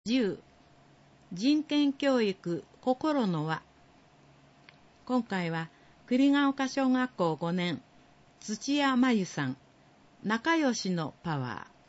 10人権教育心の輪。今回は栗ヶ丘小学校5年土屋真由さん、仲良しのパワー。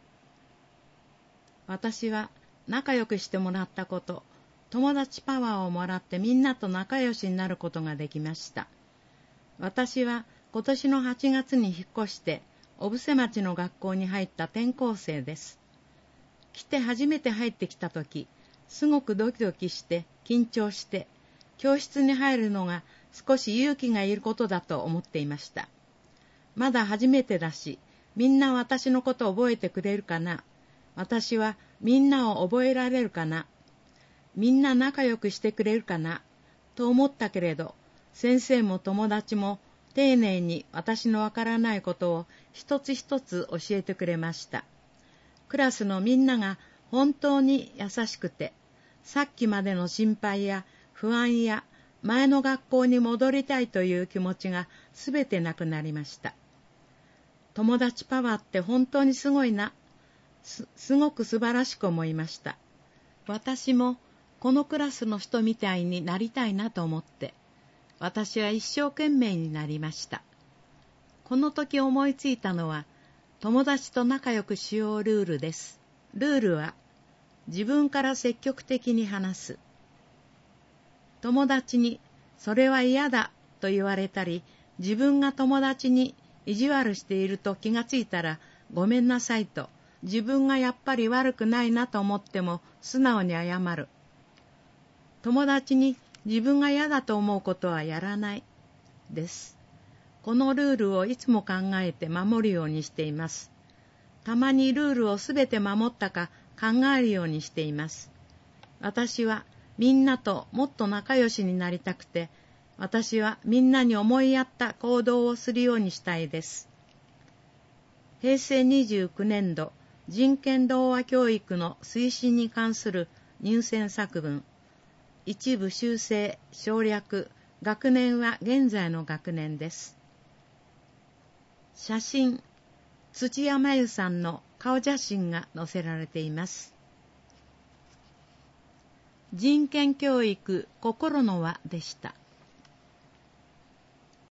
私は仲良くしてもらったこと、友達パワーをもらってみんなと仲良しになることができました。私は今年の8月に引っ越して小布施町の学校に入った転校生です。来て初めて入ってきたとき、すごくドキドキして緊張して、教室に入るのが少し勇気がいることだと思っていました。まだ初めてだし、みんな私のことを覚えてくれるかな。私はみんなを覚えられるかな。みんな仲良くしてくれるかな。と思ったけれど、先生も友達も丁寧に私のわからないことを一つ一つ教えてくれました。クラスのみんなが本当に優しくて、さっきまでの心配や不安や前の学校に戻りたいという気持ちがすべてなくなりました。友達パワーって本当にすごいな。すごく素晴らしく思いました。私もこのクラスの人みたいになりたいなと思って、私は一生懸命になりました。この時思いついたのは、友達と仲良くしようルールです。ルールは、自分から積極的に話す。友達に、それは嫌だと言われたり、自分が友達に意地悪していると気がついたら、ごめんなさいと、自分がやっぱり悪くないなと思っても素直に謝る。友達に自分が嫌だと思うことはやらない。です。このルールをいつも考えて守るようにしています。たまにルールをすべて守ったか考えるようにしています。私はみんなともっと仲良しになりたくて、私はみんなに思いやった行動をするようにしたいです。平成29年度人権童話教育の推進に関する入選作文。一部修正、省略、学年は現在の学年です。写真、土屋真由さんの顔写真が載せられています。人権教育心の輪でした。